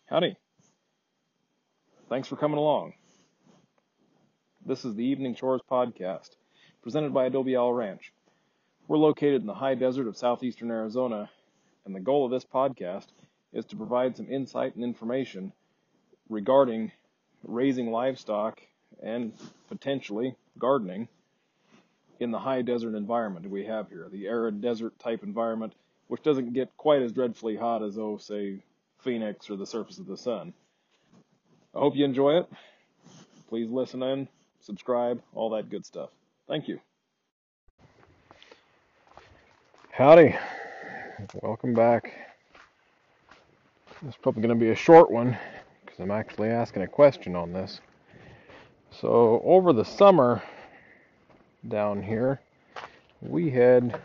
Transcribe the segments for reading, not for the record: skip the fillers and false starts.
Howdy. Thanks for coming along. This is the Evening Chores Podcast, presented by Adobe Owl Ranch. We're located in the high desert of southeastern Arizona, and the goal of this podcast is to provide some insight and information regarding raising livestock and potentially gardening in the high desert environment we have here, the arid desert type environment, which doesn't get quite as dreadfully hot as, say, Phoenix or the surface of the sun. I hope you enjoy it. Please listen in, subscribe, all that good stuff. Thank you. Howdy. Welcome back. This is probably going to be a short one because I'm actually asking a question on this. So over the summer down here, we had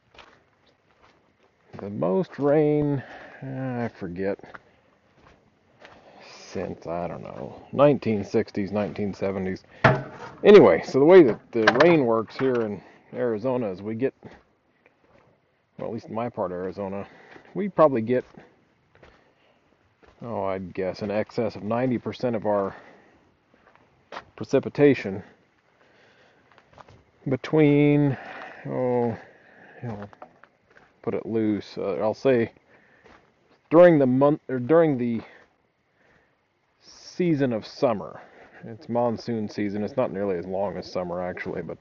the most rain, I forget, since, 1960s, 1970s. Anyway, so the way that the rain works here in Arizona is we get, well, at least in my part of Arizona, we probably get, I'd guess in excess of 90% of our precipitation between, put it loose, I'll say during the season of summer. It's monsoon season. It's not nearly as long as summer actually, but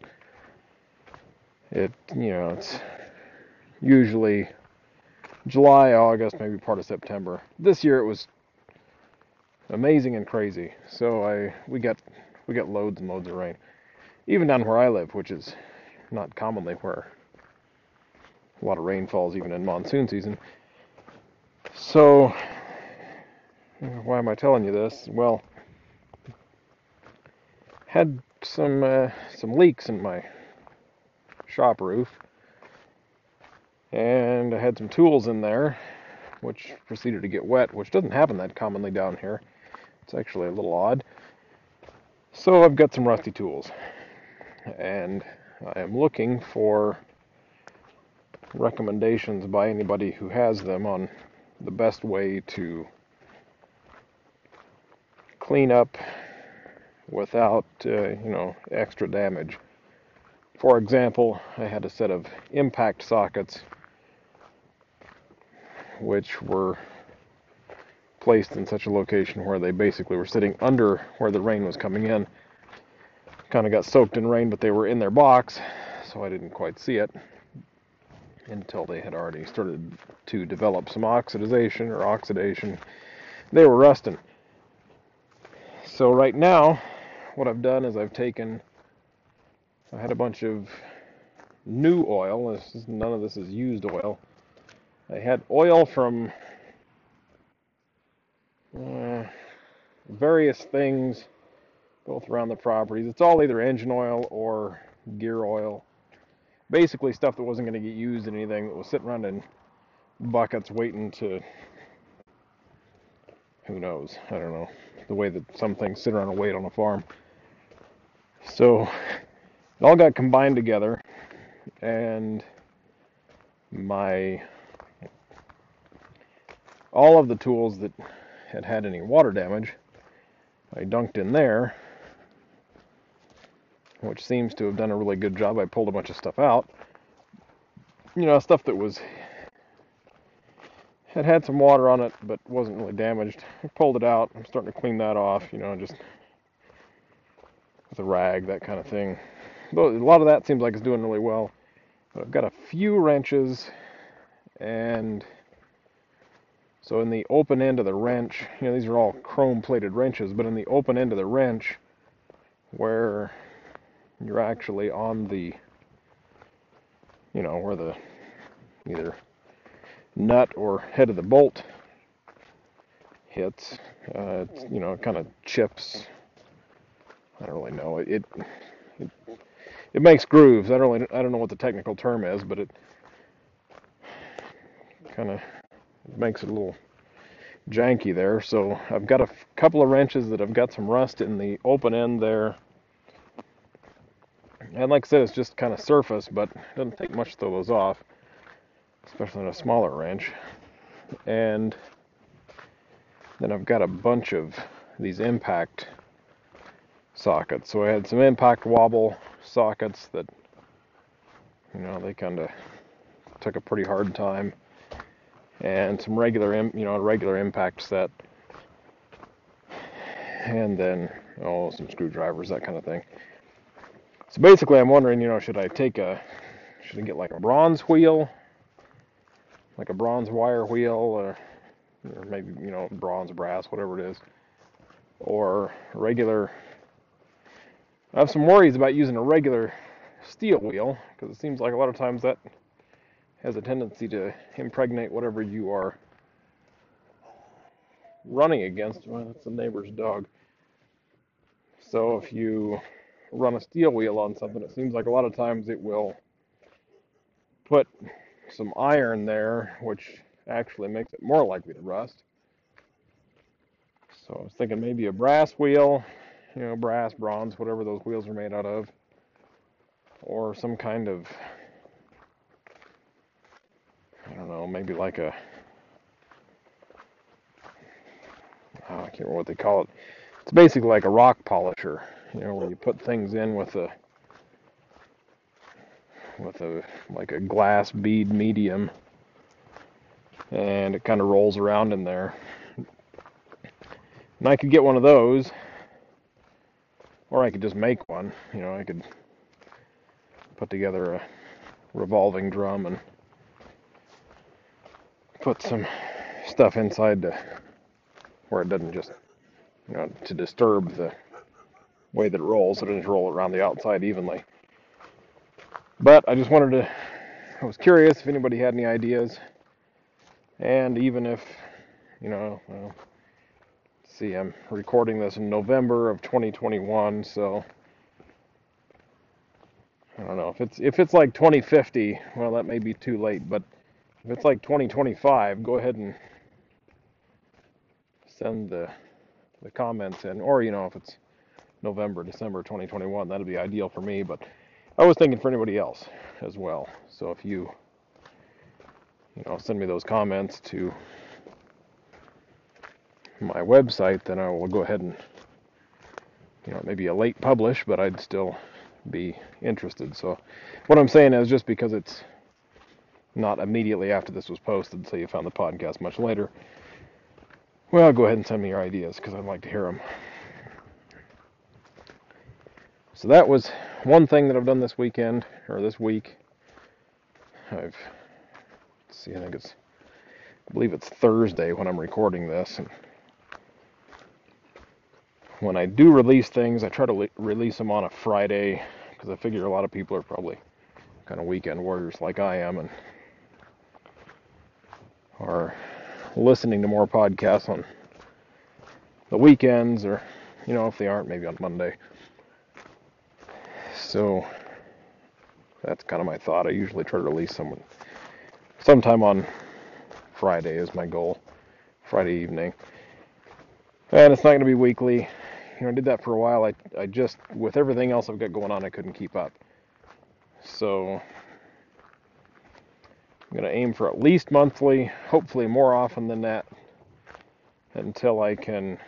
it's usually July, August, maybe part of September. This year it was amazing and crazy. So we got loads and loads of rain. Even down where I live, which is not commonly where a lot of rain falls even in monsoon season. So why am I telling you this? Well, had some leaks in my shop roof, and I had some tools in there which proceeded to get wet, which doesn't happen that commonly down here. It's actually a little odd. So I've got some rusty tools, and I am looking for recommendations by anybody who has them on the best way to clean up without extra damage. For example, I had a set of impact sockets which were placed in such a location where they basically were sitting under where the rain was coming in. Kind of got soaked in rain, but they were in their box, so I didn't quite see it until they had already started to develop some oxidation. They were rusting. So right now, what I've done is I had a bunch of new oil. None of this is used oil. I had oil from various things, both around the properties. It's all either engine oil or gear oil. Basically stuff that wasn't going to get used in anything, that was sitting around in buckets waiting to, who knows, I don't know, the way that some things sit around and wait on a farm. So it all got combined together, and all of the tools that had any water damage, I dunked in there, which seems to have done a really good job. I pulled a bunch of stuff out, stuff that had some water on it but wasn't really damaged. I pulled it out. I'm starting to clean that off, just with a rag, that kind of thing. But a lot of that seems like it's doing really well. But I've got a few wrenches, and so in the open end of the wrench, these are all chrome-plated wrenches, but in the open end of the wrench, where you're actually on the, where the either nut or head of the bolt hits, it kind of chips. I don't really know. It makes grooves. I don't know what the technical term is, but it kind of makes it a little janky there. So I've got a couple of wrenches that have got some rust in the open end there. And like I said, it's just kind of surface, but it doesn't take much to throw those off, especially on a smaller wrench. And then I've got a bunch of these impact sockets. So I had some impact wobble sockets that, they kind of took a pretty hard time, and some regular, regular impact set, and then some screwdrivers, that kind of thing. So basically, I'm wondering, should I get like a bronze wheel, like a bronze wire wheel, or maybe bronze, brass, whatever it is, or regular. I have some worries about using a regular steel wheel, because it seems like a lot of times that has a tendency to impregnate whatever you are running against. Well, that's the neighbor's dog. So if you run a steel wheel on something, it seems like a lot of times it will put some iron there, which actually makes it more likely to rust. So I was thinking maybe a brass wheel, brass, bronze, whatever those wheels are made out of, or some kind of, I don't know, maybe like I can't remember what they call it. It's basically like a rock polisher, where you put things in with a like a glass bead medium, and it kind of rolls around in there. And I could get one of those, or I could just make one. I could put together a revolving drum and put some stuff inside where it doesn't just, to disturb the way that it rolls, so it doesn't roll around the outside evenly. But I was curious if anybody had any ideas, and even if, see, I'm recording this in November of 2021, so I don't know if it's like 2050. Well, that may be too late, but if it's like 2025, go ahead and send the comments in, or if it's November, December 2021, that'd be ideal for me. But I was thinking for anybody else as well. So if you send me those comments to my website, then I will go ahead and maybe a late publish, but I'd still be interested. So what I'm saying is, just because it's not immediately after this was posted, so you found the podcast much later, well, go ahead and send me your ideas, because I'd like to hear them. So that was one thing that I've done this weekend, or this week. I believe it's Thursday when I'm recording this, and when I do release things, I try to release them on a Friday, because I figure a lot of people are probably kind of weekend warriors like I am, and are listening to more podcasts on the weekends, or if they aren't, maybe on Monday. So that's kind of my thought. I usually try to release sometime on Friday is my goal, Friday evening. And it's not going to be weekly. I did that for a while. I just, with everything else I've got going on, I couldn't keep up. So I'm going to aim for at least monthly, hopefully more often than that, until I can,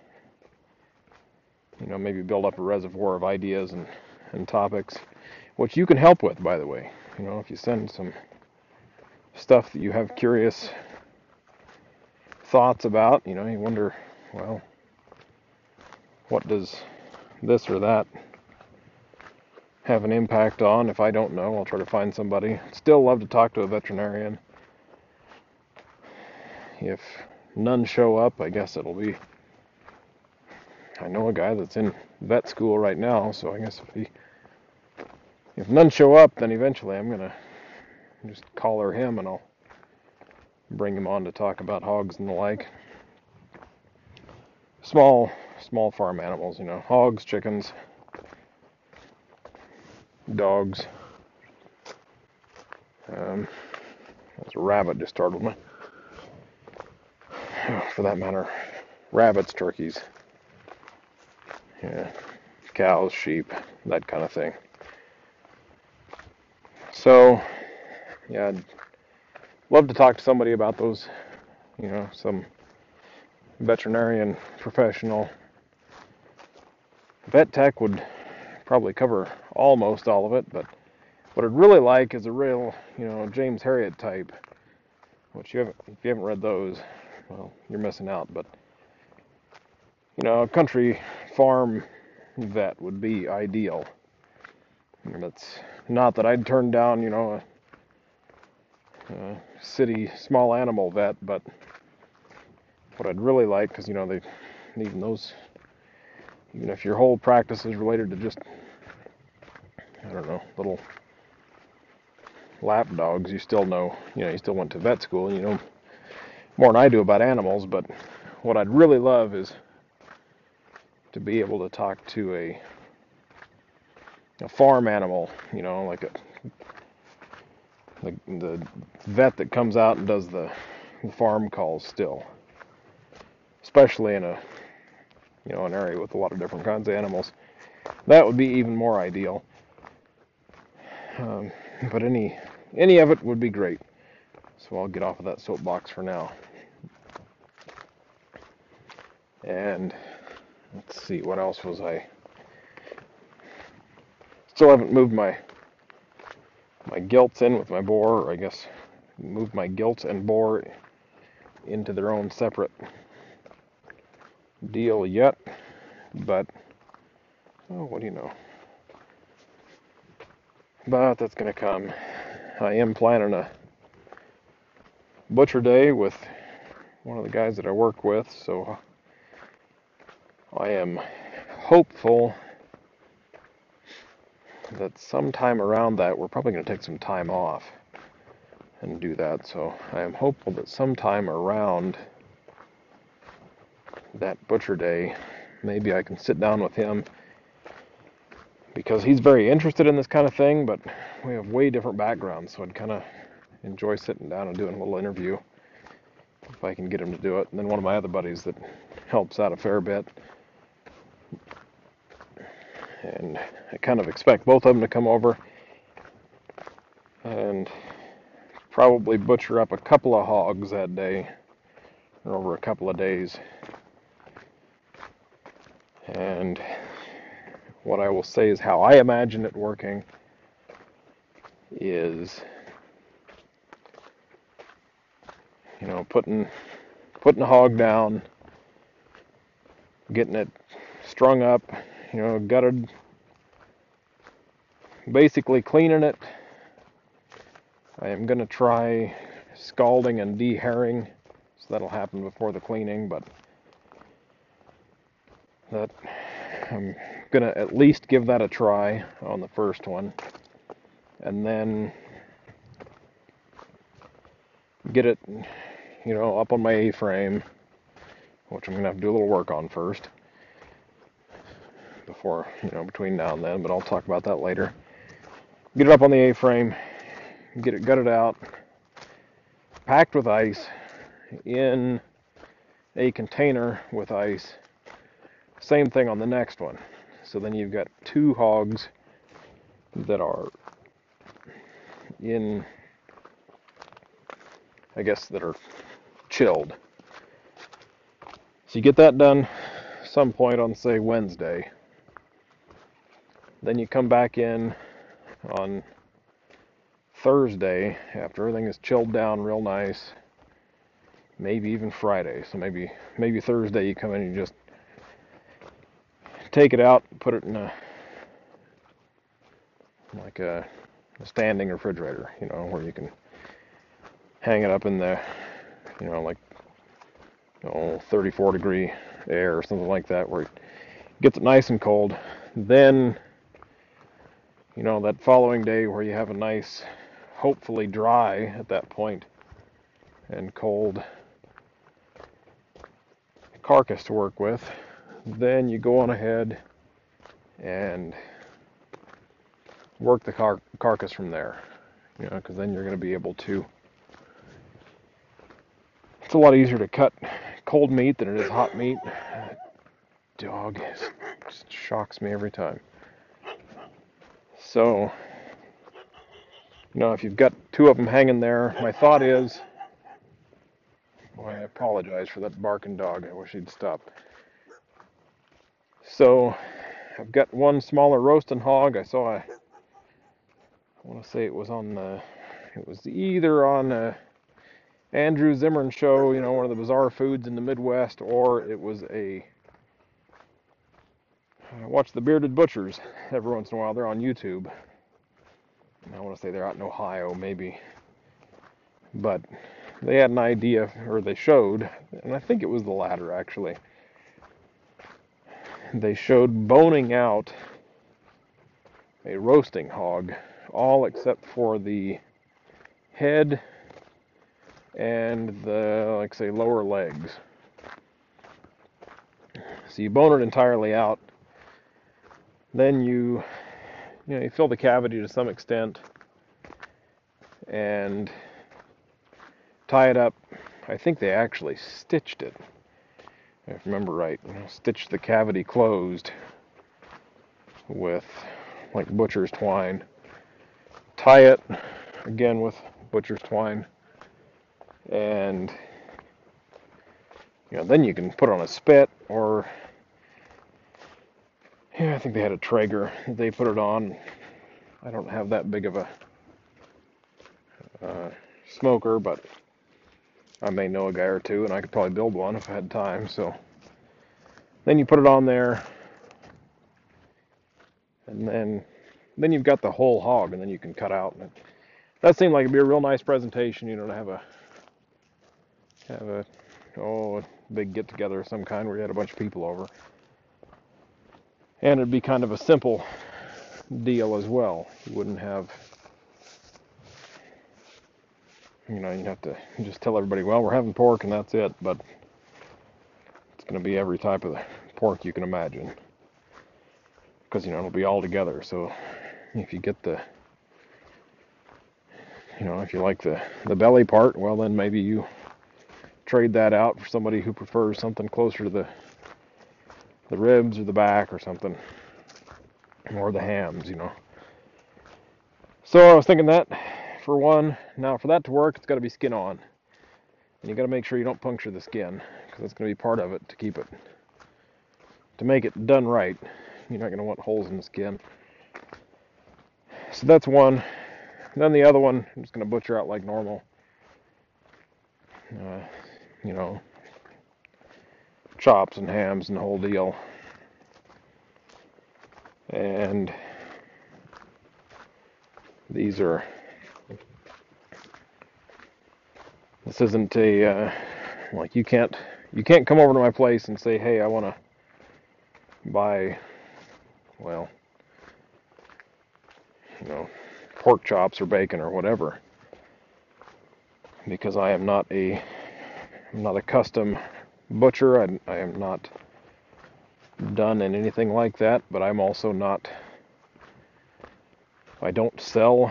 maybe build up a reservoir of ideas and topics, which you can help with, by the way. If you send some stuff that you have curious thoughts about, you wonder, well, what does this or that have an impact on? If I don't know, I'll try to find somebody. Still love to talk to a veterinarian. If none show up, I guess I know a guy that's in vet school right now, so I guess if none show up, then eventually I'm gonna just collar him, and I'll bring him on to talk about hogs and the like. Small farm animals, hogs, chickens, dogs. There's a rabbit just startled me. For that matter, rabbits, turkeys, cows, sheep, that kind of thing. So, yeah, I'd love to talk to somebody about those, some veterinarian professional. Vet tech would probably cover almost all of it, but what I'd really like is a real, James Herriot type, which if you haven't read those, well, you're missing out, but, a country farm vet would be ideal. And it's not that I'd turn down, a city small animal vet, but what I'd really like, because, they, even those, even if your whole practice is related to just, I don't know, little lap dogs, you still know, you still went to vet school, and you know more than I do about animals, but what I'd really love is to be able to talk to a farm animal, like the vet that comes out and does the farm calls still, especially in an area with a lot of different kinds of animals. That would be even more ideal. But any of it would be great. So I'll get off of that soapbox for now. And let's see, what else was I? Still haven't moved my gilts in with my boar, or I guess moved my gilts and boar into their own separate deal yet. But, what do you know? But that's going to come. I am planning a butcher day with one of the guys that I work with, so I am hopeful that sometime around that, we're probably going to take some time off and do that. So I am hopeful that sometime around that butcher day, maybe I can sit down with him, because he's very interested in this kind of thing, but we have way different backgrounds, so I'd kind of enjoy sitting down and doing a little interview if I can get him to do it. And then one of my other buddies that helps out a fair bit, and I kind of expect both of them to come over and probably butcher up a couple of hogs that day, or over a couple of days. And what I will say is how I imagine it working is, putting a hog down, getting it strung up, gutted, basically cleaning it. I am going to try scalding and dehairing, so that'll happen before the cleaning, but that I'm going to at least give that a try on the first one, and then get it, up on my A-frame, which I'm going to have to do a little work on first before, between now and then, but I'll talk about that later. Get it up on the A-frame, get it gutted out, packed with ice, in a container with ice. Same thing on the next one. So then you've got two hogs that are in, I guess, that are chilled. So you get that done some point on, say, Wednesday. Then you come back in on Thursday after everything is chilled down real nice. Maybe even Friday. So maybe Thursday you come in and you just take it out, put it in a standing refrigerator, where you can hang it up in the, 34 degree air or something like that, where it gets it nice and cold. Then, that following day where you have a nice, hopefully dry at that point, and cold carcass to work with, then you go on ahead and work the carcass from there, because then you're going to be able to, it's a lot easier to cut cold meat than it is hot meat. Dog just shocks me every time. So, if you've got two of them hanging there, my thought is Boy, I apologize for that barking dog. I wish he'd stop. So, I've got one smaller roasting hog. I want to say it was either on Andrew Zimmern show, one of the bizarre foods in the Midwest, or it was I watch the Bearded Butchers every once in a while. They're on YouTube. I want to say they're out in Ohio, maybe. But they had an idea, or they showed, and I think it was the latter, actually. They showed boning out a roasting hog, all except for the head and the, like say, lower legs. So you bone it entirely out. Then you fill the cavity to some extent and tie it up. I think they actually stitched it, if I remember right. Stitched the cavity closed with like butcher's twine. Tie it again with butcher's twine, and then you can put it on a spit, or I think they had a Traeger that they put it on. I don't have that big of a smoker, but I may know a guy or two, and I could probably build one if I had time. So then you put it on there, and then you've got the whole hog, and then you can cut out. And that seemed like it'd be a real nice presentation, to have a big get together of some kind where you had a bunch of people over, and it'd be kind of a simple deal as well. You wouldn't have, you'd have to just tell everybody, well, we're having pork and that's it, but it's going to be every type of pork you can imagine, because it'll be all together. So if you get if you like the belly part, well, then maybe you trade that out for somebody who prefers something closer to the ribs or the back or something, or the hams. So I was thinking that for one. Now for that to work, it's got to be skin on, and you got to make sure you don't puncture the skin, because that's going to be part of it to make it done right. You're not going to want holes in the skin. So that's one. And then the other one, I'm just going to butcher out like normal. Chops and hams and the whole deal. And this isn't a, like you can't come over to my place and say, hey, I want to buy, pork chops or bacon or whatever, because I'm not a custom butcher. I am not done in anything like that, but I'm also not, I don't sell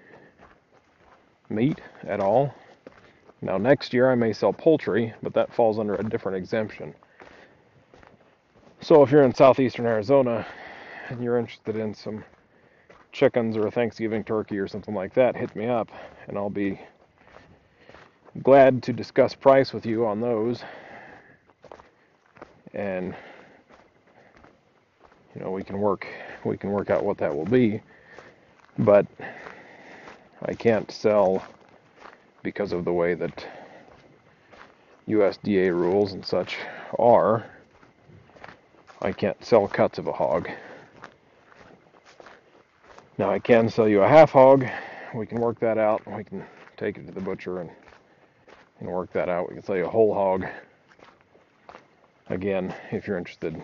meat at all. Now next year I may sell poultry, but that falls under a different exemption. So if you're in southeastern Arizona and you're interested in some chickens or a Thanksgiving turkey or something like that, hit me up and I'll be glad to discuss price with you on those. And we can work out what that will be. But I can't sell, because of the way that USDA rules and such are, I can't sell cuts of a hog. Now I can sell you a half hog. We can work that out. We can take it to the butcher and work that out. We can sell you a whole hog. Again, if you're interested,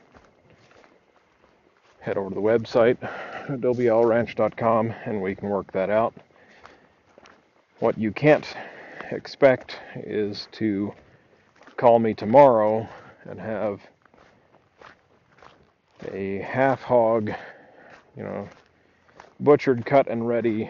head over to the website, adobeallranch.com, and we can work that out. What you can't expect is to call me tomorrow and have a half hog, butchered, cut, and ready,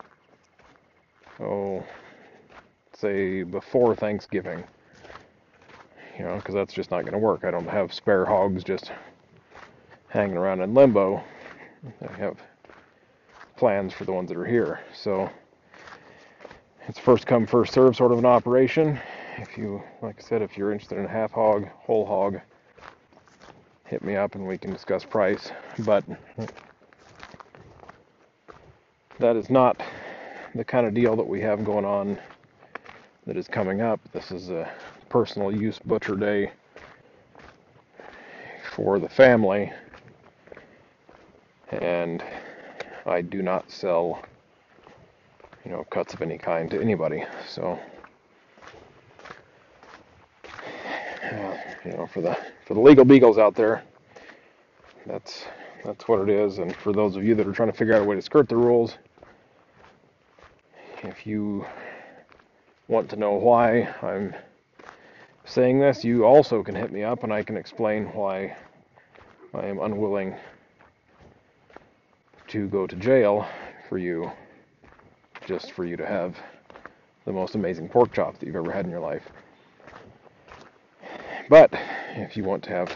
say before Thanksgiving, because that's just not going to work. I don't have spare hogs just hanging around in limbo. I have plans for the ones that are here. So it's first come, first serve sort of an operation, like I said, if you're interested in a half hog, whole hog, hit me up and we can discuss price. But that is not the kind of deal that we have going on that is coming up. This is a personal use butcher day for the family, and I do not sell, cuts of any kind to anybody. So, for the legal beagles out there, that's what it is. And for those of you that are trying to figure out a way to skirt the rules, if you want to know why I'm saying this, you also can hit me up and I can explain why I am unwilling to go to jail for you, just for you to have the most amazing pork chop that you've ever had in your life. But if you want to have,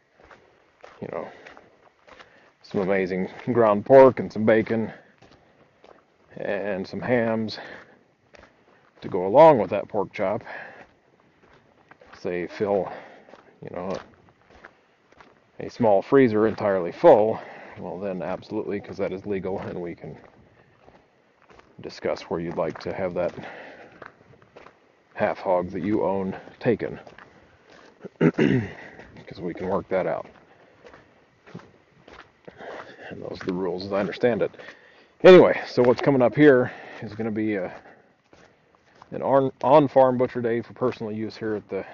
some amazing ground pork and some bacon and some hams to go along with that pork chop, say fill, a small freezer entirely full, well then absolutely, because that is legal, and we can discuss where you'd like to have that half hog that you own taken, because we can work that out. And those are the rules as I understand it. Anyway, so what's coming up here is going to be an on-farm butcher day for personal use here at the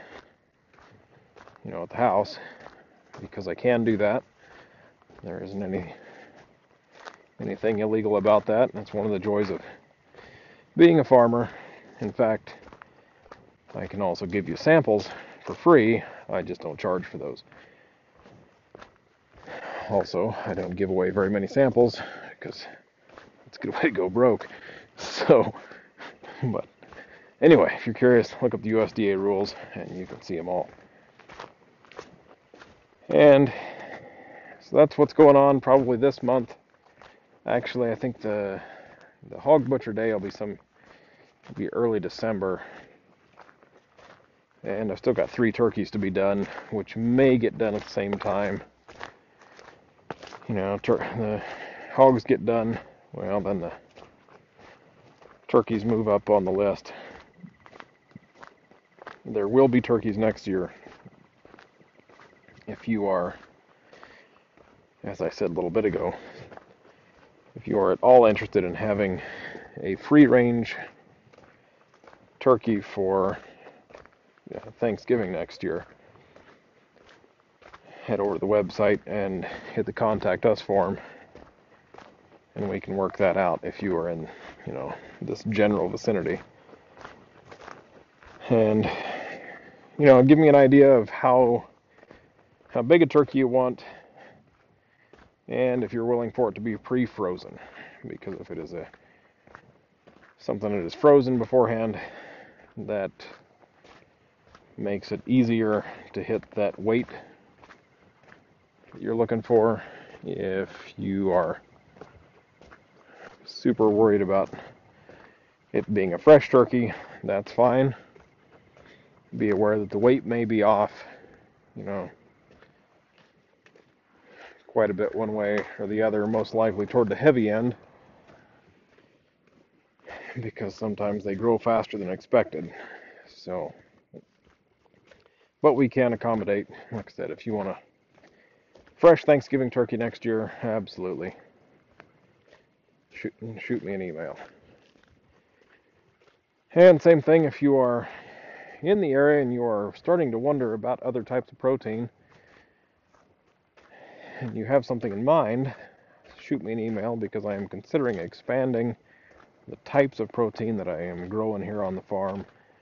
house, because I can do that. There isn't anything illegal about that. That's one of the joys of being a farmer. In fact, I can also give you samples for free. I just don't charge for those. Also, I don't give away very many samples because it's a good way to go broke. So, but anyway, if you're curious, look up the USDA rules and you can see them all. And so that's what's going on probably this month. Actually, I think the hog butcher day will be early December. And I've still got 3 turkeys to be done, which may get done at the same time. The hogs get done, well, then the turkeys move up on the list. There will be turkeys next year. If you are, as I said a little bit ago, if you are at all interested in having a free-range turkey for Thanksgiving next year, head over to the website and hit the contact us form, and we can work that out if you are in, this general vicinity. And, give me an idea of how big a turkey you want, and if you're willing for it to be pre-frozen, because if it is something that is frozen beforehand, that makes it easier to hit that weight that you're looking for. If you are super worried about it being a fresh turkey, that's fine. Be aware that the weight may be off, quite a bit one way or the other, most likely toward the heavy end, because sometimes they grow faster than expected. So, but we can accommodate, like I said, if you want a fresh Thanksgiving turkey next year, absolutely. Shoot me an email. And same thing if you are in the area and you are starting to wonder about other types of protein, and you have something in mind, shoot me an email, because I am considering expanding the types of protein that I am growing here on the farm.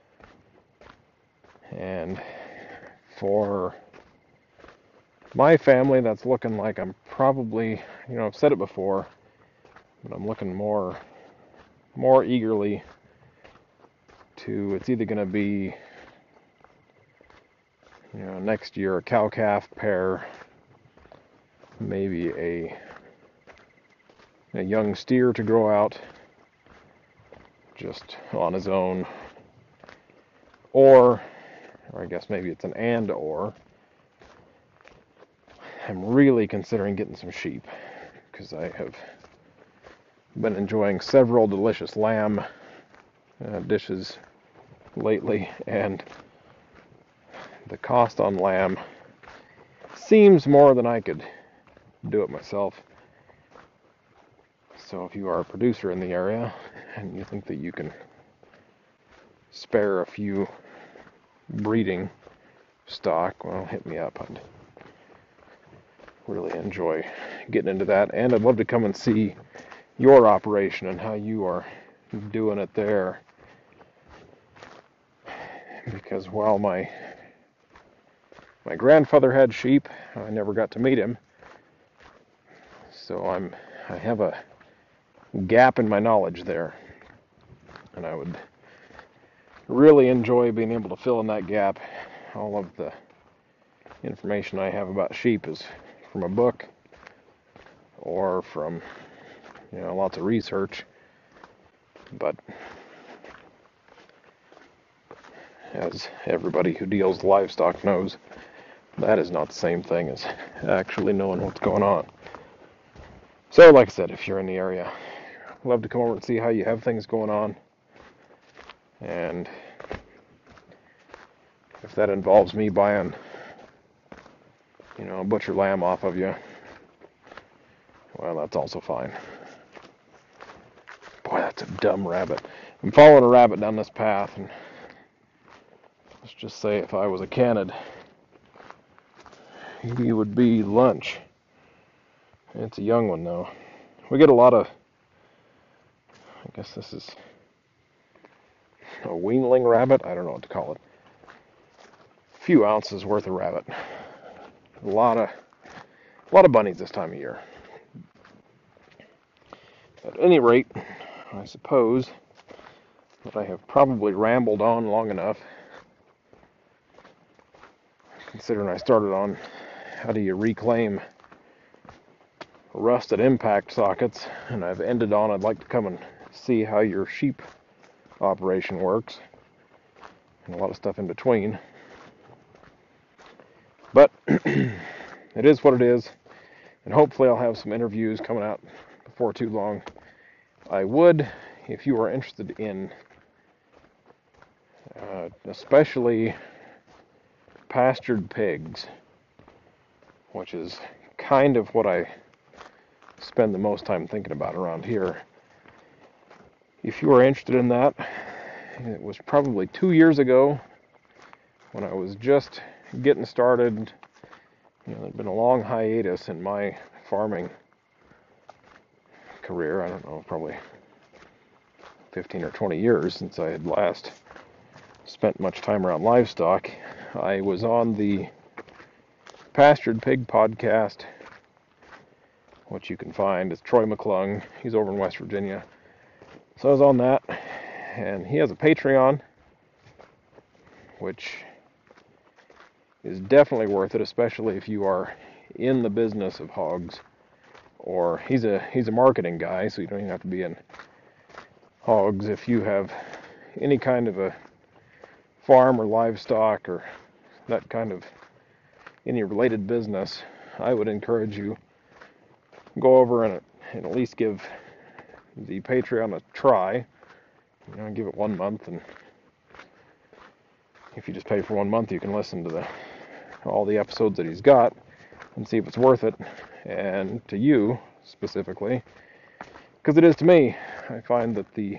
And for my family, that's looking like I'm probably, I've said it before, but I'm looking more eagerly to, it's either going to be, next year a cow-calf pair, maybe a young steer to grow out just on his own, or I guess maybe it's an and or, I'm really considering getting some sheep, because I have been enjoying several delicious lamb dishes lately, and the cost on lamb seems more than I could do it myself. So if you are a producer in the area and you think that you can spare a few breeding stock, well, hit me up. I'd really enjoy getting into that, and I'd love to come and see your operation and how you are doing it there, because while my grandfather had sheep, I never got to meet him, so I have a gap in my knowledge there, and I would really enjoy being able to fill in that gap. All of the information I have about sheep is from a book or from lots of research, but as everybody who deals livestock knows, that is not the same thing as actually knowing what's going on. So like I said, if you're in the area, I'd love to come over and see how you have things going on, and if that involves me buying a butcher lamb off of you, well, that's also fine. Boy, that's a dumb rabbit. I'm following a rabbit down this path, and let's just say if I was a canid, he would be lunch. It's a young one, though. We get a lot of, I guess this is a weanling rabbit. I don't know what to call it. A few ounces worth of rabbit. A lot of bunnies this time of year. At any rate, I suppose that I have probably rambled on long enough, considering I started on how do you reclaim rusted impact sockets, and I've ended on I'd like to come and see how your sheep operation works, and a lot of stuff in between. But it is what it is, and hopefully I'll have some interviews coming out before too long. I would, if you are interested in especially pastured pigs, which is kind of what I spend the most time thinking about around here. If you are interested in that, it was probably 2 years ago when I was just getting started. There'd been a long hiatus in my farming career. I don't know, probably 15 or 20 years since I had last spent much time around livestock. I was on the Pastured Pig podcast, which you can find. It's Troy McClung. He's over in West Virginia. So I was on that, and he has a Patreon, which is definitely worth it, especially if you are in the business of hogs, or he's a marketing guy, so you don't even have to be in hogs. If you have any kind of a farm or livestock or that kind of any related business, I would encourage you go over and at least give the Patreon a try. Give it 1 month, and if you just pay for 1 month, you can listen to all the episodes that he's got and see if it's worth it, and to you specifically, because it is to me. I find that the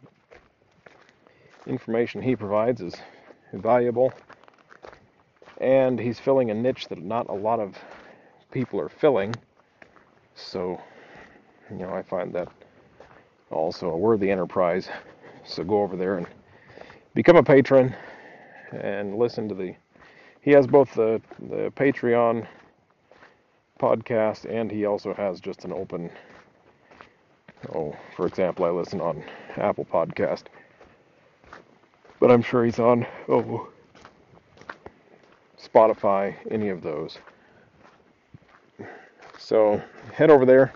information he provides is valuable, and he's filling a niche that not a lot of people are filling. So, I find that also a worthy enterprise. So go over there and become a patron and listen to he has both the Patreon podcast, and he also has just an open, for example, I listen on Apple Podcast, but I'm sure he's on Spotify, any of those. So head over there,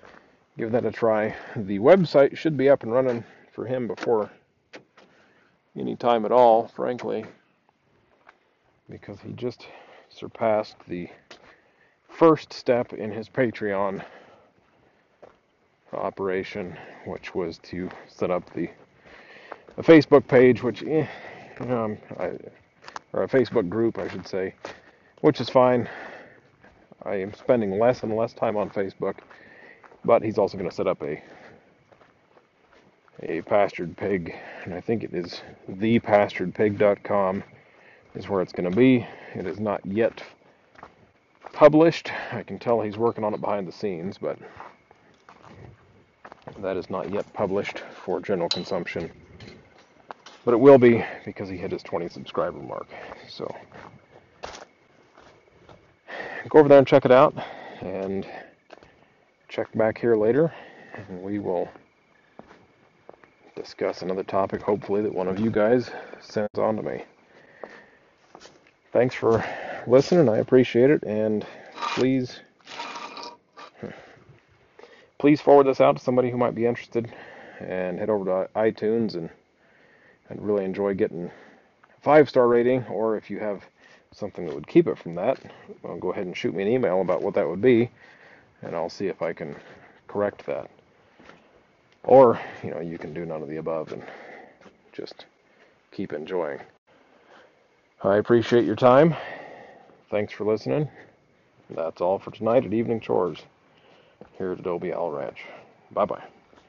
give that a try. The website should be up and running for him before any time at all, frankly, because he just surpassed the first step in his Patreon operation, which was to set up a Facebook page, which, or a Facebook group, I should say, which is fine. I am spending less and less time on Facebook, but he's also going to set up a pastured pig, and I think it is thepasturedpig.com is where it's going to be. It is not yet published. I can tell he's working on it behind the scenes, but that is not yet published for general consumption. But it will be because he hit his 20 subscriber mark. So go over there and check it out, and check back here later, and we will discuss another topic, hopefully, that one of you guys sends on to me. Thanks for listening. I appreciate it, and please forward this out to somebody who might be interested, and head over to iTunes, and I'd really enjoy getting a 5-star rating, or if you have something that would keep it from that, well, go ahead and shoot me an email about what that would be, and I'll see if I can correct that. Or, you can do none of the above and just keep enjoying. I appreciate your time. Thanks for listening. That's all for tonight at Evening Chores here at Adobe Owl Ranch. Bye-bye.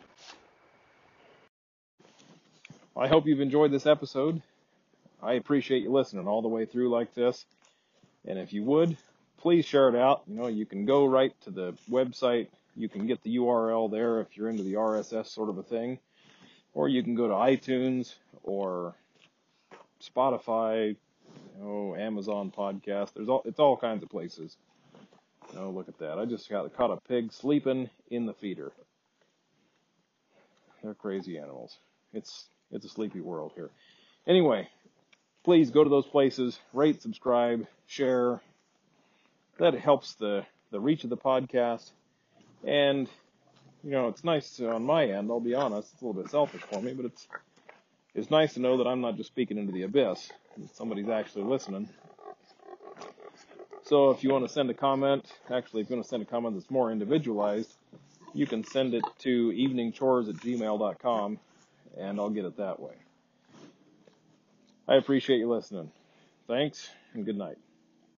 I hope you've enjoyed this episode. I appreciate you listening all the way through like this. And if you would, please share it out. You can go right to the website. You can get the URL there if you're into the RSS sort of a thing. Or you can go to iTunes or Spotify, Amazon Podcast. It's all kinds of places. Look at that. I just caught a pig sleeping in the feeder. They're crazy animals. It's a sleepy world here. Anyway, please go to those places, rate, subscribe, share. That helps the reach of the podcast. And, it's nice on my end, I'll be honest. It's a little bit selfish for me, but it's nice to know that I'm not just speaking into the abyss. Somebody's actually listening. So if you want to send a comment, if you want to send a comment that's more individualized, you can send it to eveningchores@gmail.com, and I'll get it that way. I appreciate you listening. Thanks, and good night.